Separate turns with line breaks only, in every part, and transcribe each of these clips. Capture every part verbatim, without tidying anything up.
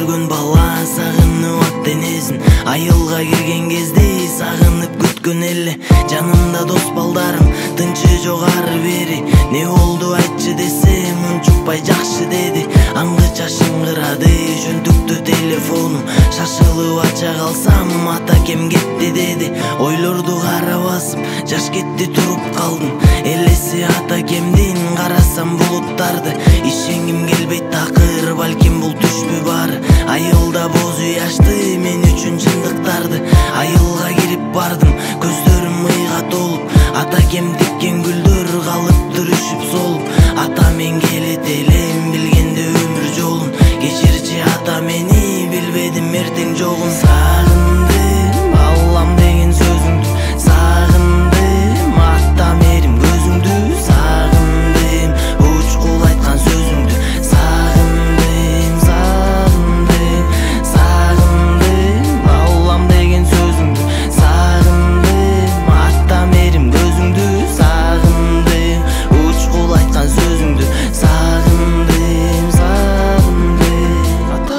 көргөн бала сагынып ат денесин, айылга кирген кезде сагынып күткөн эле. Жанымда дос балдарым, тынчы жок ары бери. Не болду айтчы десем, унчукпай жакшы деди. Аңгыча шыңгырады жөнтүктүү телефонум, шашылып ача калсам ата кем кетти деди. Ойлорду кара басып, жаш кетти туруп калдым. Элеси ата кемдин карасам булуттарды, ишенгим келбейт такыр, балким бул түшпү баары. Айылда боз үй ачты мен үчүн чындыктарды. Айылга кирип бардым, көздөрүм мыйга толуп, ата кем тиккен гүлдөр калыптыр үшүп солуп. Ата мен келет элем билгенде өмүр жолун, кечирчи ата мени билбедим эртең жогун. Сагындым аллам деген сөзүңдү, сагындым ата мерим көзүңдү, сагындым учкул айткан сөзүңдү, сагындым сагындым сагындым аллам деген сөзүңдү, сагындым ата мерим көзүңдү, сагындым учкул айткан сөзүңдү, сагындым сагындым ата.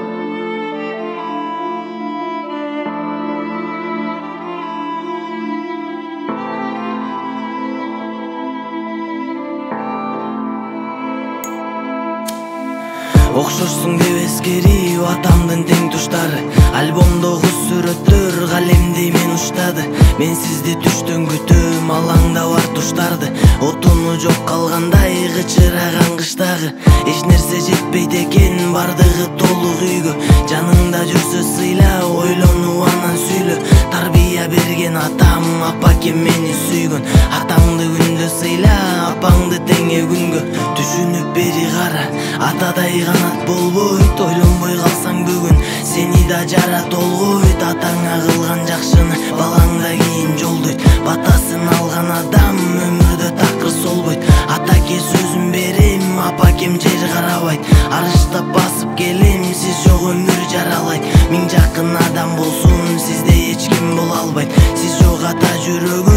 Окшошсуң деп эскерип атамдын тең туштары, альбомдогу сүрөттөр калемдей мен уштады. Мен сизди түштөн күтөм алаңда бар туштарды, отуну жок калгандай кычыраган кыштагы. Эч нерсе жетпейт экен бардыгы толук үйгө, жаныңда жүрсө сыйла, ойлонуп анан сүйлө. Тарбия берген атам, апа кем мени сүйгөн, атаңды күндө сыйла, апаңды теңе күнгө. Түшүнүп бери кара, атадай канат болбойт, ойлонбой калсаң бүгүн сени да жара толгойт. Атаңа кылган жакшыны балаңда кийин жолдойт, батасын алган адам өмүрдө такыр солбойт. Атаке сөзүм берем, апа кем жер карабайт, арыштап басып келем, сиз жок өмүр жаралайт. Миң жакын адам болсун, сизде эч ким боло албайт, сиз жок ата жүрөгү